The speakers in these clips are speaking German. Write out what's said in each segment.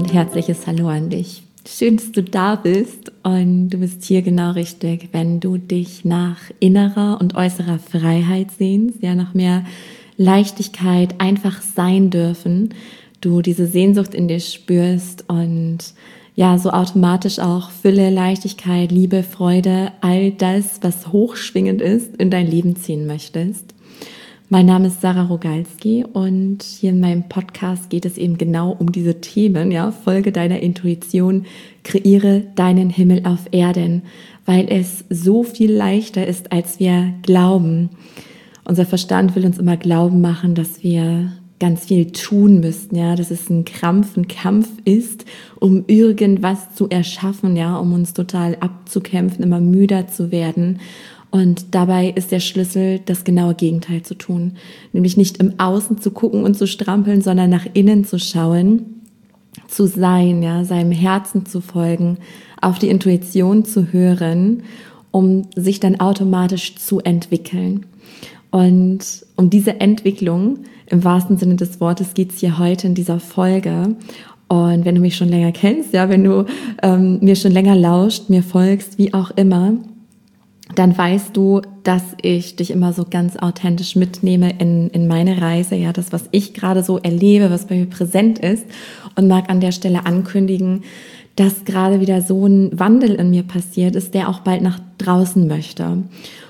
Ein herzliches Hallo an dich. Schön, dass du da bist und du bist hier genau richtig, wenn du dich nach innerer und äußerer Freiheit sehnst, ja, nach mehr Leichtigkeit, einfach sein dürfen, du diese Sehnsucht in dir spürst und ja, so automatisch auch Fülle, Leichtigkeit, Liebe, Freude, all das, was hochschwingend ist, in dein Leben ziehen möchtest. Mein Name ist Sarah Rogalski und hier in meinem Podcast geht es eben genau um diese Themen, ja, folge deiner Intuition, kreiere deinen Himmel auf Erden, weil es so viel leichter ist, als wir glauben. Unser Verstand will uns immer glauben machen, dass wir ganz viel tun müssten, ja, dass es ein Kampf ist, um irgendwas zu erschaffen, ja, um uns total abzukämpfen, immer müder zu werden. Und dabei ist der Schlüssel, das genaue Gegenteil zu tun. Nämlich nicht im Außen zu gucken und zu strampeln, sondern nach innen zu schauen, zu sein, ja, seinem Herzen zu folgen, auf die Intuition zu hören, um sich dann automatisch zu entwickeln. Und um diese Entwicklung, im wahrsten Sinne des Wortes, geht es hier heute in dieser Folge. Und wenn du mich schon länger kennst, ja, wenn du mir schon länger lauscht, mir folgst, wie auch immer, dann weißt du, dass ich dich immer so ganz authentisch mitnehme in meine Reise, ja, das, was ich gerade so erlebe, was bei mir präsent ist, und mag an der Stelle ankündigen, dass gerade wieder so ein Wandel in mir passiert ist, der auch bald nach draußen möchte.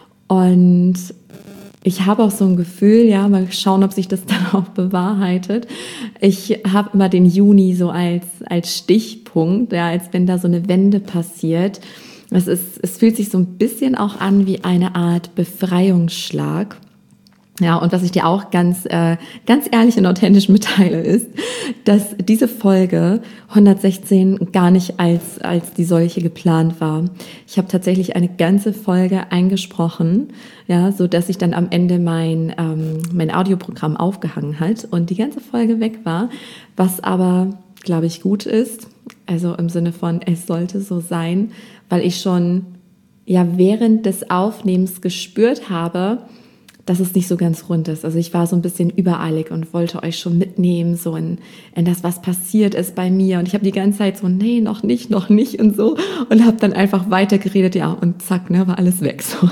Und ich habe auch so ein Gefühl, ja, mal schauen, ob sich das dann auch bewahrheitet. Ich habe immer den Juni so als Stichpunkt, ja, als wenn da so eine Wende passiert. Es fühlt sich so ein bisschen auch an wie eine Art Befreiungsschlag. Ja, und was ich dir auch ganz ehrlich und authentisch mitteile, ist, dass diese Folge 116 gar nicht als die solche geplant war. Ich habe tatsächlich eine ganze Folge eingesprochen, ja, so dass sich dann am Ende mein Audioprogramm aufgehangen hat und die ganze Folge weg war, was aber, glaube ich, gut ist. Also im Sinne von, es sollte so sein, weil ich schon ja während des Aufnehmens gespürt habe, dass es nicht so ganz rund ist. Also ich war so ein bisschen übereilig und wollte euch schon mitnehmen, so in das, was passiert ist bei mir. Und ich habe die ganze Zeit so, nee, noch nicht und so. Und habe dann einfach weitergeredet, ja, und zack, ne, war alles weg so.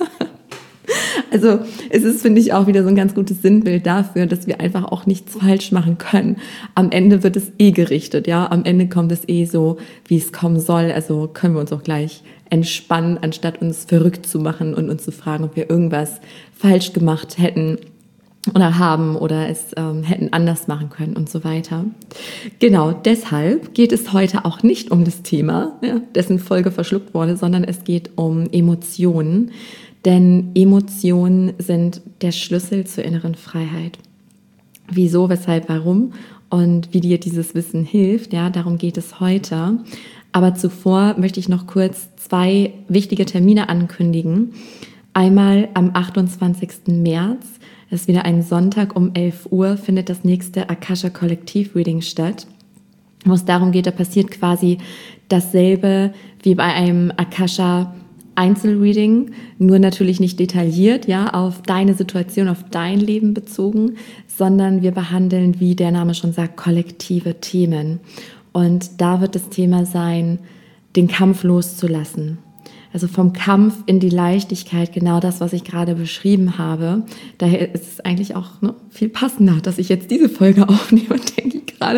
Also es ist, finde ich, auch wieder so ein ganz gutes Sinnbild dafür, dass wir einfach auch nichts falsch machen können. Am Ende wird es gerichtet, ja. Am Ende kommt es so, wie es kommen soll. Also können wir uns auch gleich entspannen, anstatt uns verrückt zu machen und uns zu fragen, ob wir irgendwas falsch gemacht hätten oder haben oder es hätten anders machen können und so weiter. Genau, deshalb geht es heute auch nicht um das Thema, ja, dessen Folge verschluckt wurde, sondern es geht um Emotionen. Denn Emotionen sind der Schlüssel zur inneren Freiheit. Wieso, weshalb, warum und wie dir dieses Wissen hilft, ja, darum geht es heute. Aber zuvor möchte ich noch kurz 2 wichtige Termine ankündigen. Einmal am 28. März, das ist wieder ein Sonntag um 11 Uhr, findet das nächste Akasha Kollektiv Reading statt, wo es darum geht, da passiert quasi dasselbe wie bei einem Akasha Einzelreading, nur natürlich nicht detailliert, ja, auf deine Situation, auf dein Leben bezogen, sondern wir behandeln, wie der Name schon sagt, kollektive Themen. Und da wird das Thema sein, den Kampf loszulassen. Also vom Kampf in die Leichtigkeit, genau das, was ich gerade beschrieben habe. Daher ist es eigentlich auch viel passender, dass ich jetzt diese Folge aufnehme, denke ich gerade.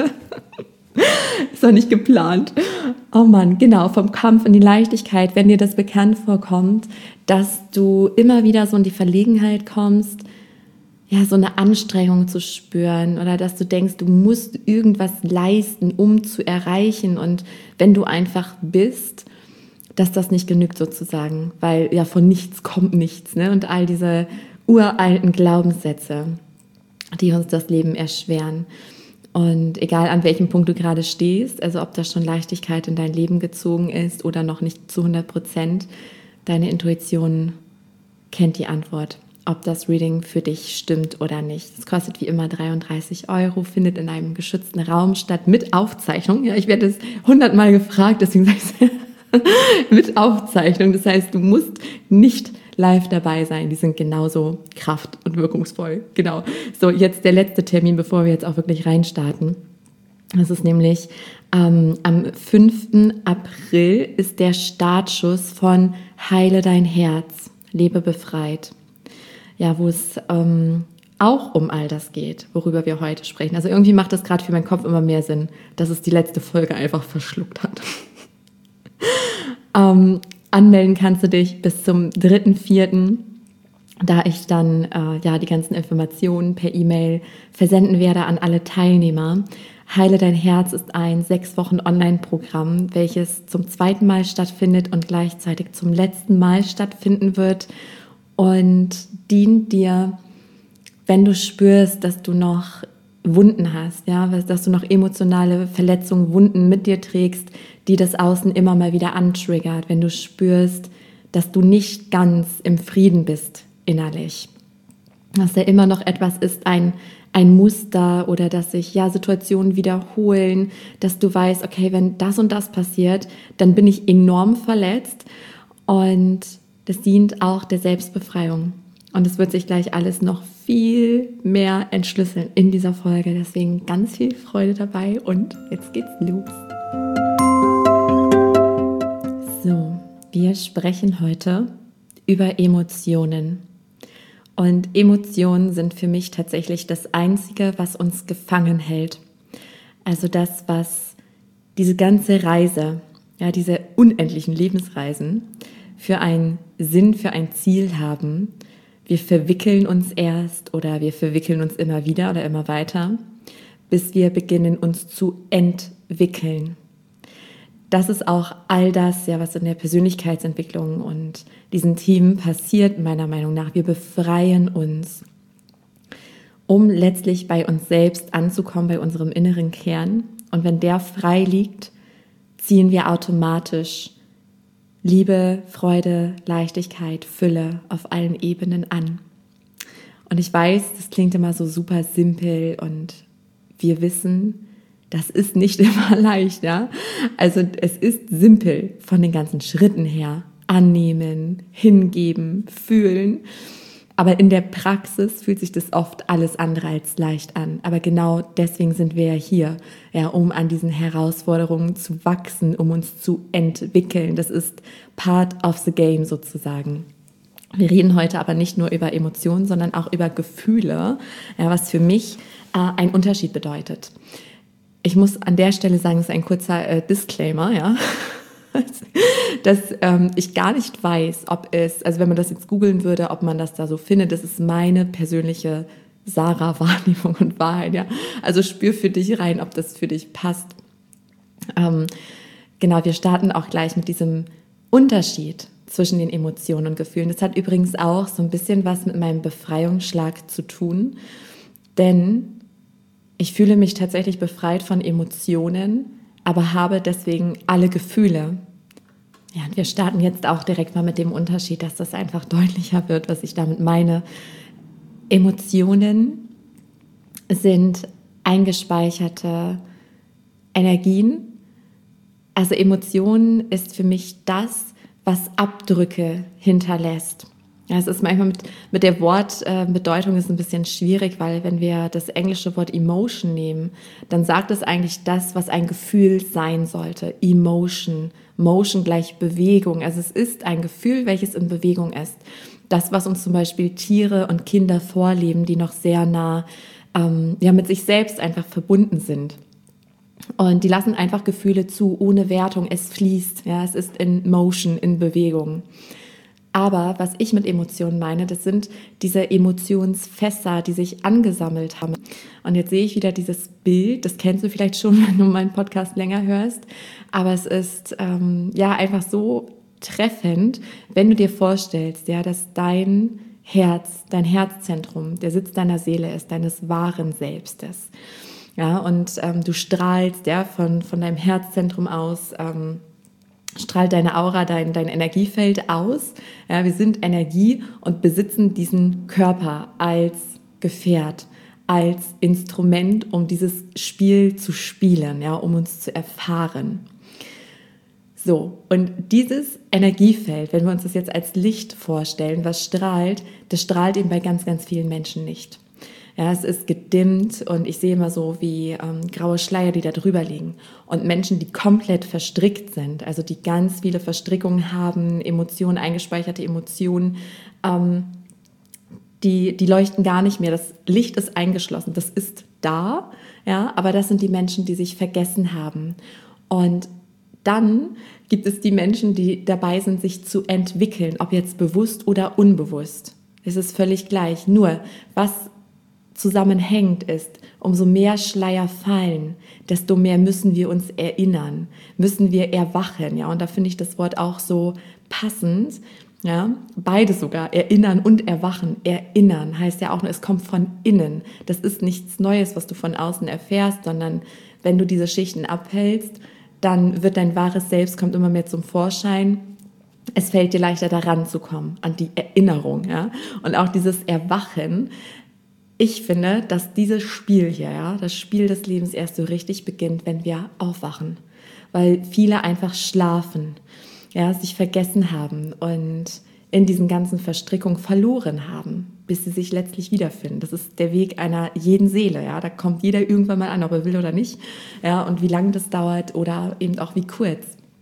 Ist doch nicht geplant. Oh Mann, genau, vom Kampf in die Leichtigkeit, wenn dir das bekannt vorkommt, dass du immer wieder so in die Verlegenheit kommst, ja, so eine Anstrengung zu spüren oder dass du denkst, du musst irgendwas leisten, um zu erreichen, und wenn du einfach bist, dass das nicht genügt sozusagen, weil ja von nichts kommt nichts, ne? Und all diese uralten Glaubenssätze, die uns das Leben erschweren. Und egal an welchem Punkt du gerade stehst, also ob da schon Leichtigkeit in dein Leben gezogen ist oder noch nicht zu 100%, deine Intuition kennt die Antwort, ob das Reading für dich stimmt oder nicht. Es kostet wie immer 33 €, findet in einem geschützten Raum statt mit Aufzeichnung. Ja, ich werde es 100-mal gefragt, deswegen sage ich es mit Aufzeichnung. Das heißt, du musst nicht live dabei sein. Die sind genauso kraft- und wirkungsvoll. Genau. So, jetzt der letzte Termin, bevor wir jetzt auch wirklich reinstarten. Das ist nämlich am 5. April ist der Startschuss von Heile dein Herz, lebe befreit. Ja, wo es auch um all das geht, worüber wir heute sprechen. Also irgendwie macht das gerade für meinen Kopf immer mehr Sinn, dass es die letzte Folge einfach verschluckt hat. Anmelden kannst du dich bis zum 3.4., da ich dann die ganzen Informationen per E-Mail versenden werde an alle Teilnehmer. Heile dein Herz ist ein 6 Wochen Online-Programm, welches zum 2. Mal stattfindet und gleichzeitig zum letzten Mal stattfinden wird und dient dir, wenn du spürst, dass du noch Wunden hast, ja, dass du noch emotionale Verletzungen, Wunden mit dir trägst, die das Außen immer mal wieder antriggert, wenn du spürst, dass du nicht ganz im Frieden bist innerlich, dass da immer noch etwas ist, ein Muster oder dass sich Situationen wiederholen, dass du weißt, okay, wenn das und das passiert, dann bin ich enorm verletzt und das dient auch der Selbstbefreiung. Und es wird sich gleich alles noch viel mehr entschlüsseln in dieser Folge. Deswegen ganz viel Freude dabei und jetzt geht's los. So, wir sprechen heute über Emotionen. Und Emotionen sind für mich tatsächlich das Einzige, was uns gefangen hält. Also das, was diese ganze Reise, diese unendlichen Lebensreisen für einen Sinn, für ein Ziel haben. Wir verwickeln uns erst oder wir verwickeln uns immer wieder oder immer weiter, bis wir beginnen, uns zu entwickeln. Das ist auch all das, was in der Persönlichkeitsentwicklung und diesen Themen passiert, meiner Meinung nach. Wir befreien uns, um letztlich bei uns selbst anzukommen, bei unserem inneren Kern. Und wenn der frei liegt, ziehen wir automatisch Liebe, Freude, Leichtigkeit, Fülle auf allen Ebenen an. Und ich weiß, das klingt immer so super simpel und wir wissen, das ist nicht immer leicht, ja. Also es ist simpel von den ganzen Schritten her. Annehmen, hingeben, fühlen. Aber in der Praxis fühlt sich das oft alles andere als leicht an. Aber genau deswegen sind wir ja hier, um an diesen Herausforderungen zu wachsen, um uns zu entwickeln. Das ist part of the game sozusagen. Wir reden heute aber nicht nur über Emotionen, sondern auch über Gefühle, was für mich einen Unterschied bedeutet. Ich muss an der Stelle sagen, das ist ein kurzer Disclaimer, dass ich gar nicht weiß, ob es, also wenn man das jetzt googeln würde, ob man das da so findet. Das ist meine persönliche Sarah-Wahrnehmung und Wahrheit, ja. Also spür für dich rein, ob das für dich passt. Genau, wir starten auch gleich mit diesem Unterschied zwischen den Emotionen und Gefühlen. Das hat übrigens auch so ein bisschen was mit meinem Befreiungsschlag zu tun, denn ich fühle mich tatsächlich befreit von Emotionen, aber habe deswegen alle Gefühle. Ja, und wir starten jetzt auch direkt mal mit dem Unterschied, dass das einfach deutlicher wird, was ich damit meine. Emotionen sind eingespeicherte Energien. Also Emotionen ist für mich das, was Abdrücke hinterlässt. Ja, es ist manchmal mit der Wortbedeutung ist ein bisschen schwierig, weil wenn wir das englische Wort Emotion nehmen, dann sagt es eigentlich das, was ein Gefühl sein sollte. Emotion, Motion gleich Bewegung. Also es ist ein Gefühl, welches in Bewegung ist. Das, was uns zum Beispiel Tiere und Kinder vorleben, die noch sehr nah mit sich selbst einfach verbunden sind. Und die lassen einfach Gefühle zu, ohne Wertung. Es fließt, es ist in Motion, in Bewegung. Aber was ich mit Emotionen meine, das sind diese Emotionsfässer, die sich angesammelt haben. Und jetzt sehe ich wieder dieses Bild, das kennst du vielleicht schon, wenn du meinen Podcast länger hörst. Aber es ist einfach so treffend, wenn du dir vorstellst, dass dein Herz, dein Herzzentrum, der Sitz deiner Seele ist, deines wahren Selbstes. Ja, und du strahlst von deinem Herzzentrum aus, strahlt deine Aura, dein Energiefeld aus. Ja, wir sind Energie und besitzen diesen Körper als Gefährt, als Instrument, um dieses Spiel zu spielen, um uns zu erfahren. So, und dieses Energiefeld, wenn wir uns das jetzt als Licht vorstellen, was strahlt, das strahlt eben bei ganz, ganz vielen Menschen nicht. Ja, es ist gedimmt und ich sehe immer so wie graue Schleier, die da drüber liegen. Und Menschen, die komplett verstrickt sind, also die ganz viele Verstrickungen haben, Emotionen, eingespeicherte Emotionen, die leuchten gar nicht mehr. Das Licht ist eingeschlossen, das ist da, ja, aber das sind die Menschen, die sich vergessen haben. Und dann gibt es die Menschen, die dabei sind, sich zu entwickeln, ob jetzt bewusst oder unbewusst. Es ist völlig gleich. Nur, was zusammenhängt ist, umso mehr Schleier fallen, desto mehr müssen wir uns erinnern, müssen wir erwachen. Ja? Und da finde ich das Wort auch so passend. Ja? Beides sogar, erinnern und erwachen. Erinnern heißt ja auch nur, es kommt von innen. Das ist nichts Neues, was du von außen erfährst, sondern wenn du diese Schichten abhältst, dann wird dein wahres Selbst, kommt immer mehr zum Vorschein. Es fällt dir leichter, daran zu kommen, an die Erinnerung. Ja? Und auch dieses Erwachen. Ich finde, dass dieses Spiel hier, ja, das Spiel des Lebens erst so richtig beginnt, wenn wir aufwachen. Weil viele einfach schlafen, ja, sich vergessen haben und in diesen ganzen Verstrickungen verloren haben, bis sie sich letztlich wiederfinden. Das ist der Weg einer jeden Seele, ja. Da kommt jeder irgendwann mal an, ob er will oder nicht, ja. Und wie lange das dauert oder eben auch wie kurz.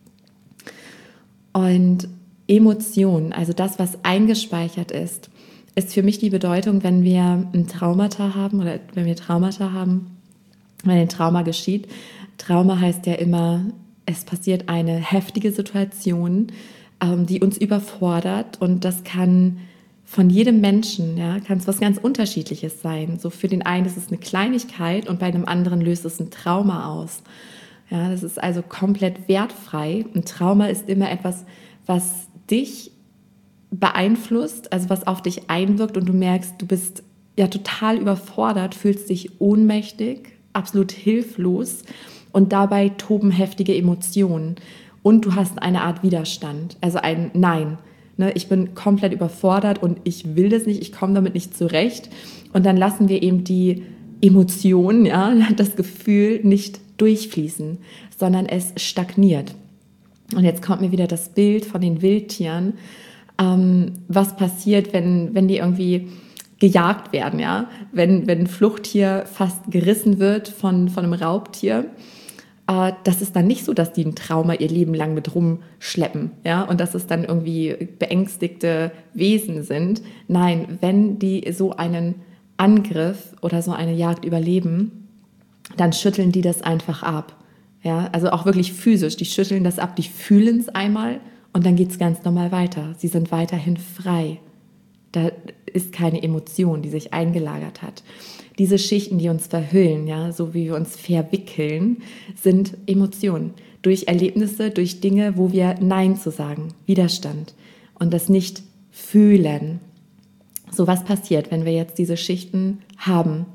Und Emotionen, also das, was eingespeichert ist für mich die Bedeutung, wenn wir ein Traumata haben oder wenn wir Traumata haben, wenn ein Trauma geschieht. Trauma heißt ja immer, es passiert eine heftige Situation, die uns überfordert, und das kann von jedem Menschen, ja, kann es was ganz Unterschiedliches sein. So für den einen ist es eine Kleinigkeit und bei einem anderen löst es ein Trauma aus. Ja, das ist also komplett wertfrei. Ein Trauma ist immer etwas, was dich beeinflusst, also was auf dich einwirkt und du merkst, du bist ja total überfordert, fühlst dich ohnmächtig, absolut hilflos und dabei toben heftige Emotionen und du hast eine Art Widerstand, also ein Nein. Ne, ich bin komplett überfordert und ich will das nicht, ich komme damit nicht zurecht, und dann lassen wir eben die Emotionen, ja, das Gefühl nicht durchfließen, sondern es stagniert. Und jetzt kommt mir wieder das Bild von den Wildtieren. Was passiert, wenn die irgendwie gejagt werden, ja? Wenn ein Fluchttier fast gerissen wird von einem Raubtier, das ist dann nicht so, dass die ein Trauma ihr Leben lang mit rumschleppen, ja? Und dass es dann irgendwie beängstigte Wesen sind. Nein, wenn die so einen Angriff oder so eine Jagd überleben, dann schütteln die das einfach ab. Ja? Also auch wirklich physisch, die schütteln das ab, die fühlen es einmal, und dann geht es ganz normal weiter. Sie sind weiterhin frei. Da ist keine Emotion, die sich eingelagert hat. Diese Schichten, die uns verhüllen, ja, so wie wir uns verwickeln, sind Emotionen. Durch Erlebnisse, durch Dinge, wo wir Nein zu sagen, Widerstand und das nicht fühlen. So, was passiert, wenn wir jetzt diese Schichten haben?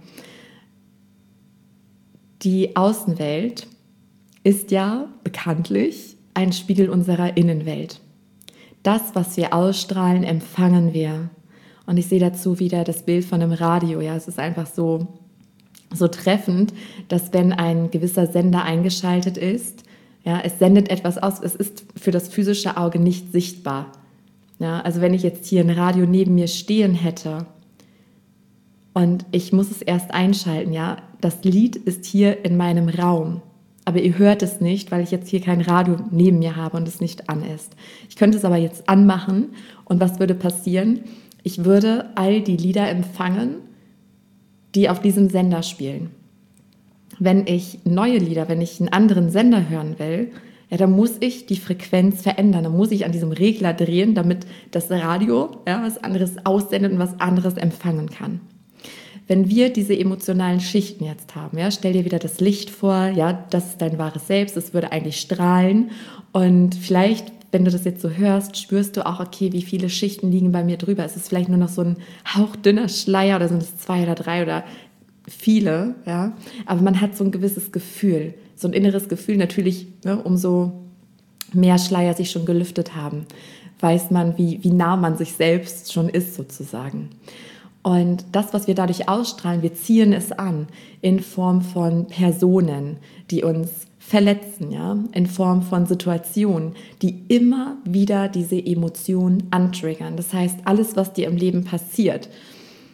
Die Außenwelt ist ja bekanntlich ein Spiegel unserer Innenwelt. Das, was wir ausstrahlen, empfangen wir. Und ich sehe dazu wieder das Bild von einem Radio. Ja, es ist einfach so treffend, dass wenn ein gewisser Sender eingeschaltet ist, ja, es sendet etwas aus. Es ist für das physische Auge nicht sichtbar. Ja, also wenn ich jetzt hier ein Radio neben mir stehen hätte und ich muss es erst einschalten, ja, das Lied ist hier in meinem Raum. Aber ihr hört es nicht, weil ich jetzt hier kein Radio neben mir habe und es nicht an ist. Ich könnte es aber jetzt anmachen, und was würde passieren? Ich würde all die Lieder empfangen, die auf diesem Sender spielen. Wenn ich neue Lieder, wenn ich einen anderen Sender hören will, ja, dann muss ich die Frequenz verändern. Dann muss ich an diesem Regler drehen, damit das Radio, ja, was anderes aussendet und was anderes empfangen kann. Wenn wir diese emotionalen Schichten jetzt haben, ja, stell dir wieder das Licht vor, ja, das ist dein wahres Selbst, es würde eigentlich strahlen, und vielleicht, wenn du das jetzt so hörst, spürst du auch, okay, wie viele Schichten liegen bei mir drüber. Es ist vielleicht nur noch so ein hauchdünner Schleier oder sind es 2 oder 3 oder viele, ja, aber man hat so ein gewisses Gefühl, so ein inneres Gefühl. Natürlich, ne, umso mehr Schleier sich schon gelüftet haben, weiß man, wie nah man sich selbst schon ist sozusagen. Und das, was wir dadurch ausstrahlen, wir ziehen es an in Form von Personen, die uns verletzen, ja, in Form von Situationen, die immer wieder diese Emotionen antriggern. Das heißt, alles, was dir im Leben passiert,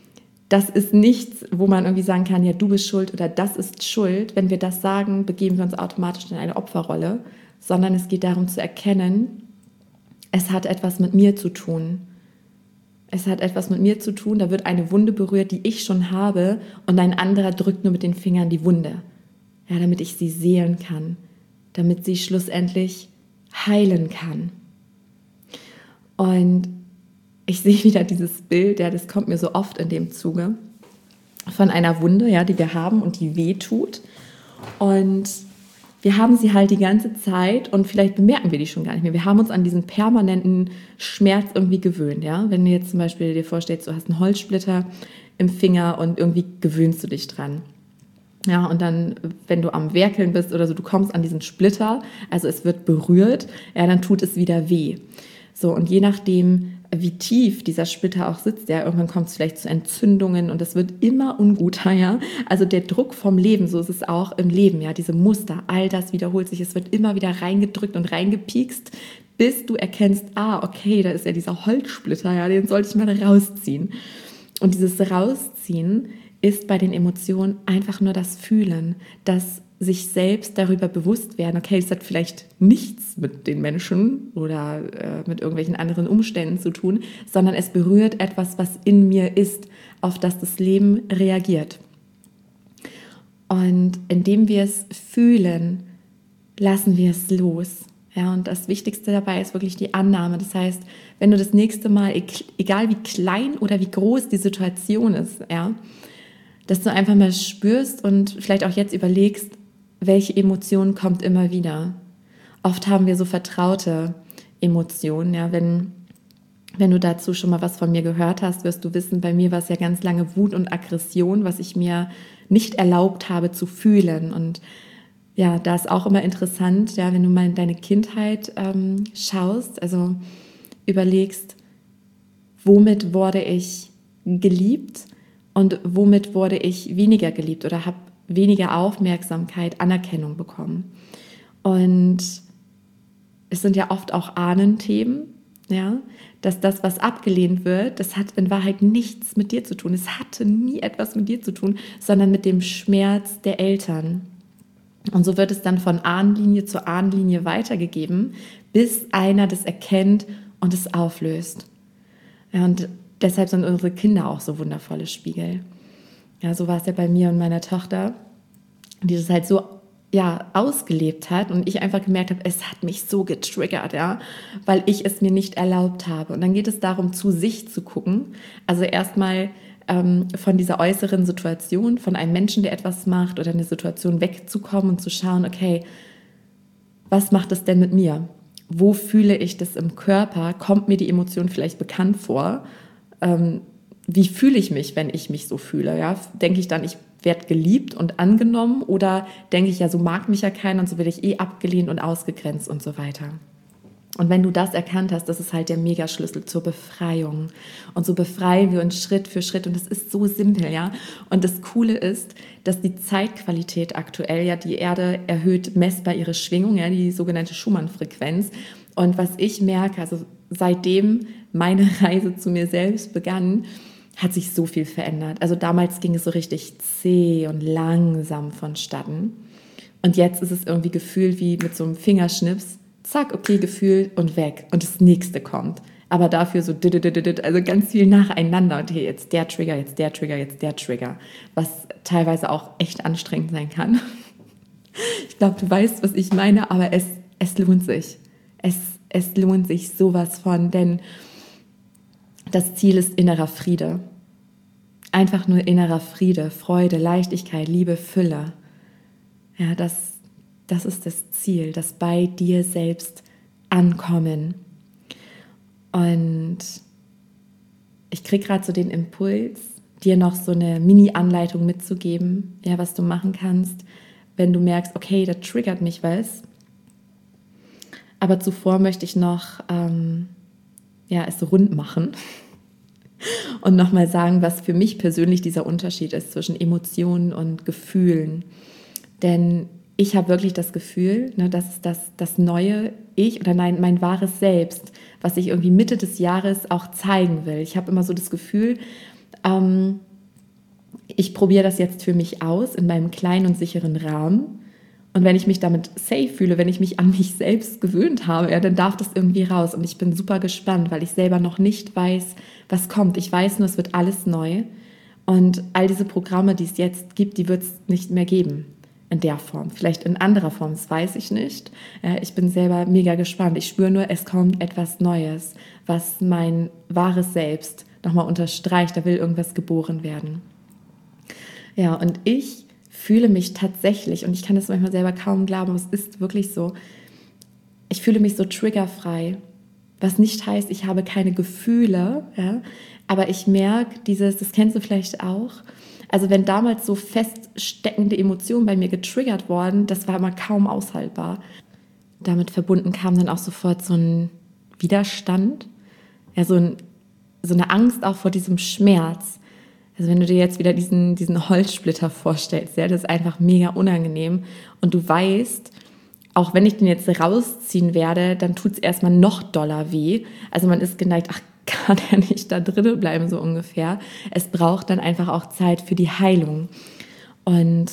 das ist nichts, wo man irgendwie sagen kann, ja, du bist schuld oder das ist Schuld. Wenn wir das sagen, begeben wir uns automatisch in eine Opferrolle, sondern es geht darum zu erkennen, es hat etwas mit mir zu tun. Es hat etwas mit mir zu tun, da wird eine Wunde berührt, die ich schon habe, und ein anderer drückt nur mit den Fingern die Wunde, ja, damit ich sie sehen kann, damit sie schlussendlich heilen kann. Und ich sehe wieder dieses Bild, ja, das kommt mir so oft in dem Zuge, von einer Wunde, ja, die wir haben und die weh tut. Und wir haben sie halt die ganze Zeit und vielleicht bemerken wir die schon gar nicht mehr. Wir haben uns an diesen permanenten Schmerz irgendwie gewöhnt. Ja? Wenn du jetzt zum Beispiel dir vorstellst, du hast einen Holzsplitter im Finger und irgendwie gewöhnst du dich dran. Ja, und dann, wenn du am Werkeln bist oder so, du kommst an diesen Splitter, also es wird berührt, ja, dann tut es wieder weh. So, und je nachdem, wie tief dieser Splitter auch sitzt, ja, irgendwann kommt es vielleicht zu Entzündungen und es wird immer unguter, ja. Also der Druck vom Leben, so ist es auch im Leben, ja, diese Muster, all das wiederholt sich, es wird immer wieder reingedrückt und reingepiekst, bis du erkennst, okay, da ist ja dieser Holzsplitter, ja, den sollte ich mal rausziehen. Und dieses Rausziehen ist bei den Emotionen einfach nur das Fühlen, das sich selbst darüber bewusst werden, okay, es hat vielleicht nichts mit den Menschen oder mit irgendwelchen anderen Umständen zu tun, sondern es berührt etwas, was in mir ist, auf das das Leben reagiert. Und indem wir es fühlen, lassen wir es los. Ja, und das Wichtigste dabei ist wirklich die Annahme. Das heißt, wenn du das nächste Mal, egal wie klein oder wie groß die Situation ist, ja, dass du einfach mal spürst und vielleicht auch jetzt überlegst, welche Emotion kommt immer wieder. Oft haben wir so vertraute Emotionen. Ja, wenn du dazu schon mal was von mir gehört hast, wirst du wissen, bei mir war es ja ganz lange Wut und Aggression, was ich mir nicht erlaubt habe zu fühlen. Und ja, da ist auch immer interessant, ja, wenn du mal in deine Kindheit schaust, also überlegst, womit wurde ich geliebt und womit wurde ich weniger geliebt oder habe weniger Aufmerksamkeit, Anerkennung bekommen. Und es sind ja oft auch Ahnenthemen, ja, dass das, was abgelehnt wird, das hat in Wahrheit nichts mit dir zu tun. Es hatte nie etwas mit dir zu tun, sondern mit dem Schmerz der Eltern. Und so wird es dann von Ahnenlinie zu Ahnenlinie weitergegeben, bis einer das erkennt und es auflöst. Ja, und deshalb sind unsere Kinder auch so wundervolle Spiegel. Ja, so war es ja bei mir und meiner Tochter, die das halt so ausgelebt hat und ich einfach gemerkt habe, es hat mich so getriggert, ja, weil ich es mir nicht erlaubt habe. Und dann geht es darum, zu sich zu gucken. Also erstmal von dieser äußeren Situation, von einem Menschen, der etwas macht oder eine Situation wegzukommen und zu schauen, okay, was macht es denn mit mir? Wo fühle ich das im Körper? Kommt mir die Emotion vielleicht bekannt vor? Wie fühle ich mich, wenn ich mich so fühle? Ja? Denke ich dann, ich werde geliebt und angenommen oder denke ich, ja, so mag mich ja keiner und so werde ich abgelehnt und ausgegrenzt und so weiter. Und wenn du das erkannt hast, das ist halt der Megaschlüssel zur Befreiung. Und so befreien wir uns Schritt für Schritt und es ist so simpel, ja. Und das Coole ist, dass die Zeitqualität aktuell, ja, die Erde erhöht messbar ihre Schwingung, ja, die sogenannte Schumann-Frequenz. Und was ich merke, also seitdem meine Reise zu mir selbst begann, hat sich so viel verändert. Also damals ging es so richtig zäh und langsam vonstatten. Und jetzt ist es irgendwie gefühlt wie mit so einem Fingerschnips. Zack, okay, Gefühl und weg. Und das nächste kommt. Aber dafür so, also ganz viel nacheinander. Und hier jetzt der Trigger, jetzt der Trigger, jetzt der Trigger. Was teilweise auch echt anstrengend sein kann. Ich glaube, du weißt, was ich meine, aber es lohnt sich. Es lohnt sich sowas von, denn das Ziel ist innerer Friede. Einfach nur innerer Friede, Freude, Leichtigkeit, Liebe, Fülle. Ja, das ist das Ziel, das bei dir selbst ankommen. Und ich kriege gerade so den Impuls, dir noch so eine Mini-Anleitung mitzugeben, ja, was du machen kannst, wenn du merkst, okay, da triggert mich was. Aber zuvor möchte ich noch es rund machen und nochmal sagen, was für mich persönlich dieser Unterschied ist zwischen Emotionen und Gefühlen. Denn ich habe wirklich das Gefühl, dass das neue Ich oder nein, mein wahres Selbst, was ich irgendwie Mitte des Jahres auch zeigen will. Ich habe immer so das Gefühl, ich probiere das jetzt für mich aus in meinem kleinen und sicheren Rahmen. Und wenn ich mich damit safe fühle, wenn ich mich an mich selbst gewöhnt habe, ja, dann darf das irgendwie raus. Und ich bin super gespannt, weil ich selber noch nicht weiß, was kommt. Ich weiß nur, es wird alles neu. Und all diese Programme, die es jetzt gibt, die wird es nicht mehr geben in der Form. Vielleicht in anderer Form, das weiß ich nicht. Ich bin selber mega gespannt. Ich spüre nur, es kommt etwas Neues, was mein wahres Selbst nochmal unterstreicht. Da will irgendwas geboren werden. Ja, und ich fühle mich tatsächlich, und ich kann das manchmal selber kaum glauben, aber es ist wirklich so, ich fühle mich so triggerfrei, was nicht heißt, ich habe keine Gefühle, ja, aber ich merke das kennst du vielleicht auch, also wenn damals so feststeckende Emotionen bei mir getriggert wurden, das war immer kaum aushaltbar. Damit verbunden kam dann auch sofort so ein Widerstand, ja, so eine Angst auch vor diesem Schmerz. Also wenn du dir jetzt wieder diesen Holzsplitter vorstellst, ja, das ist einfach mega unangenehm. Und du weißt, auch wenn ich den jetzt rausziehen werde, dann tut es erstmal noch doller weh. Also man ist geneigt, ach, kann er nicht da drinnen bleiben, so ungefähr. Es braucht dann einfach auch Zeit für die Heilung. Und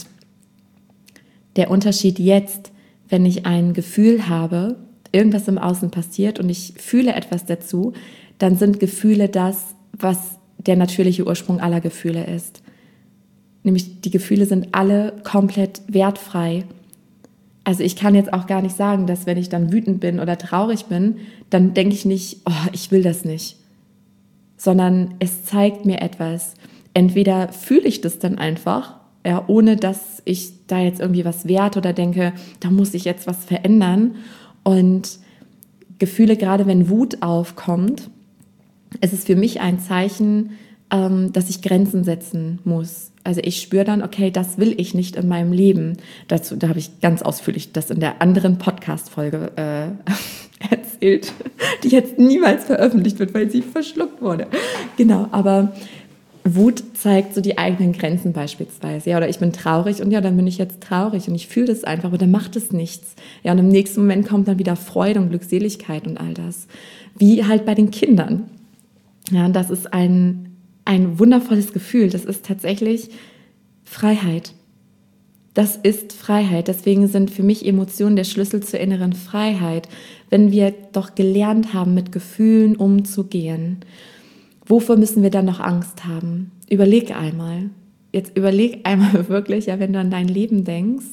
der Unterschied jetzt, wenn ich ein Gefühl habe, irgendwas im Außen passiert und ich fühle etwas dazu, dann sind Gefühle das, was der natürliche Ursprung aller Gefühle ist. Nämlich die Gefühle sind alle komplett wertfrei. Also ich kann jetzt auch gar nicht sagen, dass wenn ich dann wütend bin oder traurig bin, dann denke ich nicht, oh, ich will das nicht. Sondern es zeigt mir etwas. Entweder fühle ich das dann einfach, ja, ohne dass ich da jetzt irgendwie was werte oder denke, da muss ich jetzt was verändern. Und Gefühle, gerade wenn Wut aufkommt, es ist für mich ein Zeichen, dass ich Grenzen setzen muss. Also ich spüre dann, okay, das will ich nicht in meinem Leben. Da habe ich ganz ausführlich das in der anderen Podcast-Folge erzählt, die jetzt niemals veröffentlicht wird, weil sie verschluckt wurde. Genau, aber Wut zeigt so die eigenen Grenzen beispielsweise. Ja, oder ich bin traurig und ja, dann bin ich jetzt traurig und ich fühle das einfach, aber dann macht es nichts. Ja, und im nächsten Moment kommt dann wieder Freude und Glückseligkeit und all das. Wie halt bei den Kindern. Ja, das ist ein wundervolles Gefühl. Das ist tatsächlich Freiheit. Das ist Freiheit. Deswegen sind für mich Emotionen der Schlüssel zur inneren Freiheit. Wenn wir doch gelernt haben, mit Gefühlen umzugehen, wovor müssen wir dann noch Angst haben? Überleg einmal. Jetzt überleg einmal wirklich, ja, wenn du an dein Leben denkst,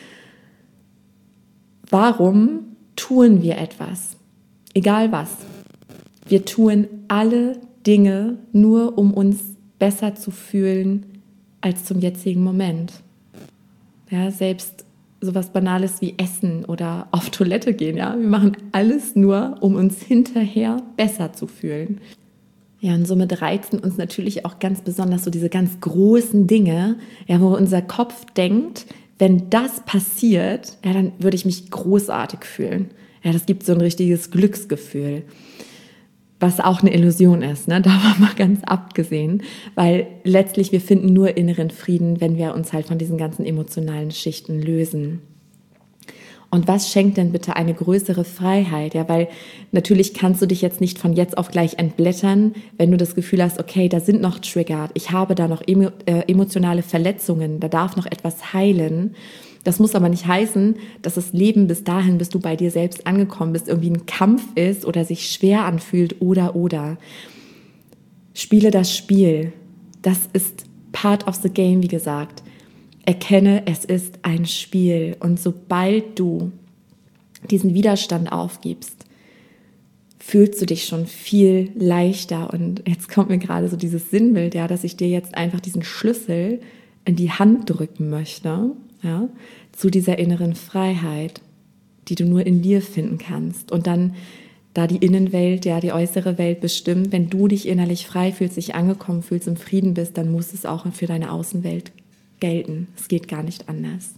warum tun wir etwas? Egal was. Wir tun alle Dinge nur, um uns besser zu fühlen als zum jetzigen Moment. Ja, selbst sowas Banales wie Essen oder auf Toilette gehen. Ja, wir machen alles nur, um uns hinterher besser zu fühlen. Ja, und somit reizen uns natürlich auch ganz besonders so diese ganz großen Dinge, ja, wo unser Kopf denkt, wenn das passiert, ja, dann würde ich mich großartig fühlen. Ja, das gibt so ein richtiges Glücksgefühl. Was auch eine Illusion ist, ne? Davon mal ganz abgesehen, weil letztlich wir finden nur inneren Frieden, wenn wir uns halt von diesen ganzen emotionalen Schichten lösen. Und was schenkt denn bitte eine größere Freiheit? Ja, weil natürlich kannst du dich jetzt nicht von jetzt auf gleich entblättern, wenn du das Gefühl hast, okay, da sind noch Trigger, ich habe da noch emotionale Verletzungen, da darf noch etwas heilen. Das muss aber nicht heißen, dass das Leben bis dahin, bis du bei dir selbst angekommen bist, irgendwie ein Kampf ist oder sich schwer anfühlt oder. Spiele das Spiel. Das ist part of the game, wie gesagt. Erkenne, es ist ein Spiel. Und sobald du diesen Widerstand aufgibst, fühlst du dich schon viel leichter. Und jetzt kommt mir gerade so dieses Sinnbild, ja, dass ich dir jetzt einfach diesen Schlüssel in die Hand drücken möchte, ja, zu dieser inneren Freiheit, die du nur in dir finden kannst. Und dann, da die Innenwelt, ja, die äußere Welt bestimmt, wenn du dich innerlich frei fühlst, dich angekommen fühlst, im Frieden bist, dann muss es auch für deine Außenwelt gelten. Es geht gar nicht anders.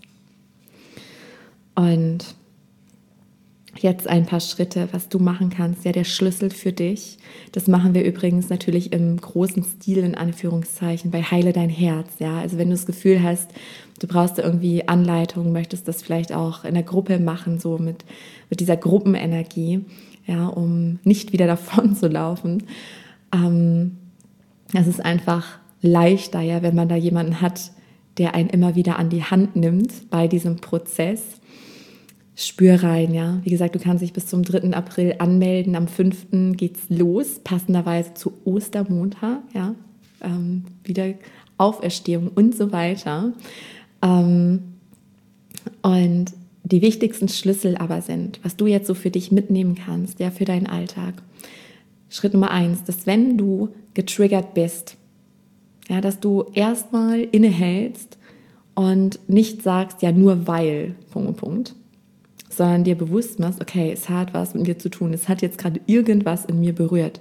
Und jetzt ein paar Schritte, was du machen kannst. Ja, der Schlüssel für dich. Das machen wir übrigens natürlich im großen Stil, in Anführungszeichen, bei Heile dein Herz. Ja, also wenn du das Gefühl hast, du brauchst irgendwie Anleitung, möchtest das vielleicht auch in der Gruppe machen, so mit dieser Gruppenenergie, ja, um nicht wieder davon zu laufen. Das ist einfach leichter, ja, wenn man da jemanden hat, der einen immer wieder an die Hand nimmt bei diesem Prozess. Spür rein, ja. Wie gesagt, du kannst dich bis zum 3. April anmelden. Am 5. geht's los, passenderweise zu Ostermontag, ja. Wieder Auferstehung und so weiter. Und die wichtigsten Schlüssel aber sind, was du jetzt so für dich mitnehmen kannst, ja, für deinen Alltag. Schritt Nummer 1, dass wenn du getriggert bist, ja, dass du erstmal innehältst und nicht sagst, ja, nur weil, Punkt, sondern dir bewusst machst, okay, es hat was mit mir zu tun, es hat jetzt gerade irgendwas in mir berührt.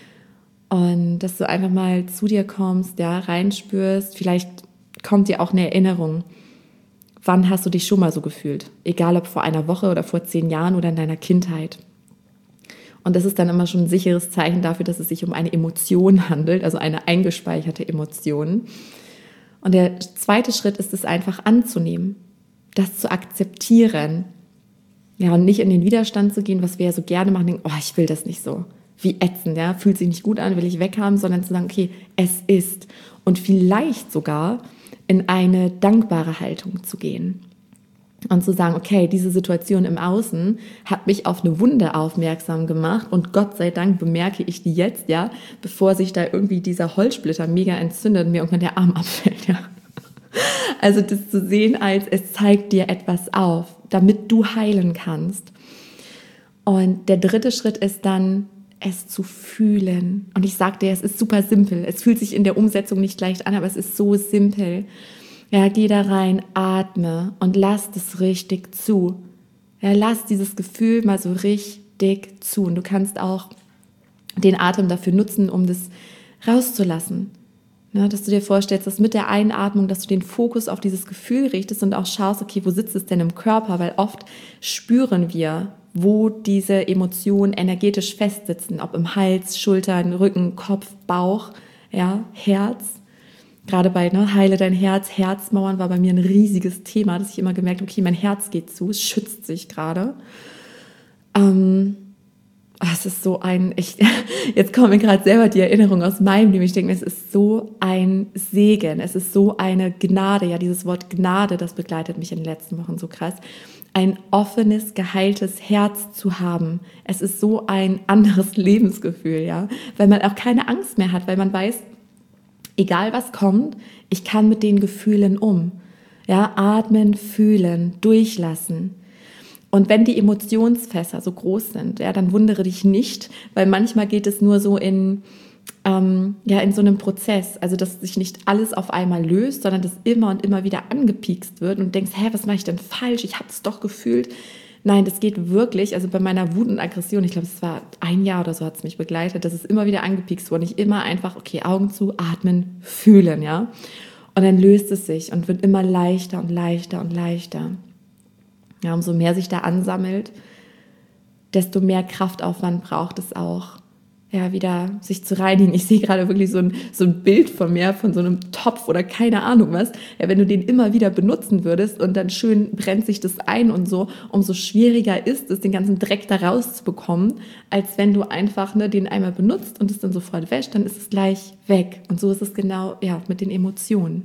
Und dass du einfach mal zu dir kommst, ja, reinspürst, vielleicht kommt dir auch eine Erinnerung. Wann hast du dich schon mal so gefühlt? Egal ob vor einer Woche oder vor 10 Jahren oder in deiner Kindheit. Und das ist dann immer schon ein sicheres Zeichen dafür, dass es sich um eine Emotion handelt, also eine eingespeicherte Emotion. Und der zweite Schritt ist es einfach anzunehmen, das zu akzeptieren. Ja, und nicht in den Widerstand zu gehen, was wir ja so gerne machen, denken, oh, ich will das nicht so. Wie ätzend, ja, fühlt sich nicht gut an, will ich weghaben, sondern zu sagen, okay, es ist. Und vielleicht sogar in eine dankbare Haltung zu gehen. Und zu sagen, okay, diese Situation im Außen hat mich auf eine Wunde aufmerksam gemacht und Gott sei Dank bemerke ich die jetzt, ja, bevor sich da irgendwie dieser Holzsplitter mega entzündet und mir irgendwann der Arm abfällt, ja. Also das zu sehen als, es zeigt dir etwas auf, damit du heilen kannst. Und der dritte Schritt ist dann, es zu fühlen. Und ich sag dir, es ist super simpel. Es fühlt sich in der Umsetzung nicht leicht an, aber es ist so simpel. Ja, geh da rein, atme und lass das richtig zu. Ja, lass dieses Gefühl mal so richtig zu. Und du kannst auch den Atem dafür nutzen, um das rauszulassen. Ja, dass du dir vorstellst, dass mit der Einatmung, dass du den Fokus auf dieses Gefühl richtest und auch schaust, okay, wo sitzt es denn im Körper? Weil oft spüren wir, wo diese Emotionen energetisch festsitzen, ob im Hals, Schultern, Rücken, Kopf, Bauch, ja, Herz. Gerade bei Heile dein Herz, Herzmauern war bei mir ein riesiges Thema, dass ich immer gemerkt habe, okay, mein Herz geht zu, es schützt sich gerade. Es ist so jetzt kommen mir gerade selber die Erinnerung aus meinem Leben, ich denke mir, es ist so ein Segen, es ist so eine Gnade, ja, dieses Wort Gnade, das begleitet mich in den letzten Wochen so krass, ein offenes, geheiltes Herz zu haben. Es ist so ein anderes Lebensgefühl, ja, weil man auch keine Angst mehr hat, weil man weiß, egal was kommt, ich kann mit den Gefühlen um. Ja, atmen, fühlen, durchlassen. Und wenn die Emotionsfässer so groß sind, ja, dann wundere dich nicht, weil manchmal geht es nur so in so einem Prozess, also dass sich nicht alles auf einmal löst, sondern dass immer und immer wieder angepiekst wird und du denkst, was mache ich denn falsch? Ich habe es doch gefühlt. Nein, das geht wirklich, also bei meiner Wut und Aggression, ich glaube, es war 1 Jahr oder so hat es mich begleitet, das ist immer wieder angepiekst worden. Ich immer einfach, okay, Augen zu, atmen, fühlen, ja. Und dann löst es sich und wird immer leichter und leichter und leichter. Ja, umso mehr sich da ansammelt, desto mehr Kraftaufwand braucht es auch, ja, wieder sich zu reinigen. Ich sehe gerade wirklich so ein Bild von mir, von so einem Topf oder keine Ahnung was. Ja, wenn du den immer wieder benutzen würdest und dann schön brennt sich das ein und so, umso schwieriger ist es, den ganzen Dreck da rauszubekommen, als wenn du einfach den einmal benutzt und es dann sofort wäscht, dann ist es gleich weg. Und so ist es genau, ja, mit den Emotionen.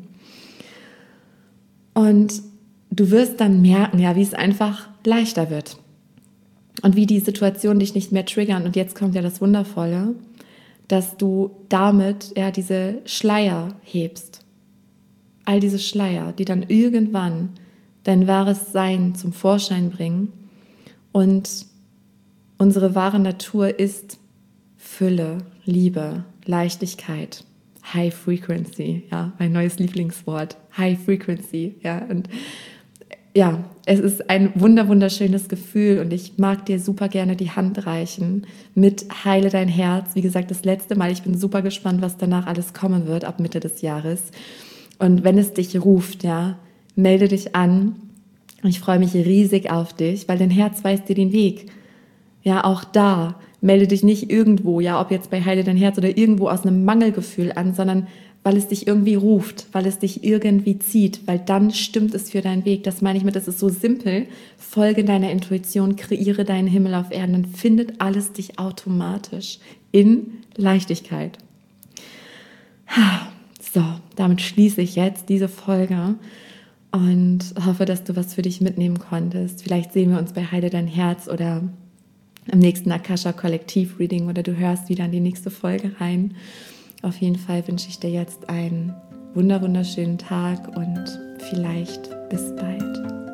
Und du wirst dann merken, ja, wie es einfach leichter wird. Und wie die Situationen dich nicht mehr triggern. Und jetzt kommt ja das Wundervolle, dass du damit ja diese Schleier hebst. All diese Schleier, die dann irgendwann dein wahres Sein zum Vorschein bringen. Und unsere wahre Natur ist Fülle, Liebe, Leichtigkeit, High Frequency, ja, mein neues Lieblingswort, High Frequency, ja, und ja, es ist ein wunderschönes Gefühl und ich mag dir super gerne die Hand reichen mit Heile dein Herz. Wie gesagt, das letzte Mal, ich bin super gespannt, was danach alles kommen wird ab Mitte des Jahres. Und wenn es dich ruft, ja, melde dich an. Ich freue mich riesig auf dich, weil dein Herz weist dir den Weg. Ja, auch da, melde dich nicht irgendwo, ja, ob jetzt bei Heile dein Herz oder irgendwo aus einem Mangelgefühl an, sondern weil es dich irgendwie ruft, weil es dich irgendwie zieht, weil dann stimmt es für deinen Weg. Das meine ich mit, das ist so simpel. Folge deiner Intuition, kreiere deinen Himmel auf Erden, dann findet alles dich automatisch in Leichtigkeit. So, damit schließe ich jetzt diese Folge und hoffe, dass du was für dich mitnehmen konntest. Vielleicht sehen wir uns bei Heile dein Herz oder im nächsten Akasha Kollektiv Reading oder du hörst wieder in die nächste Folge rein. Auf jeden Fall wünsche ich dir jetzt einen wunderschönen Tag und vielleicht bis bald.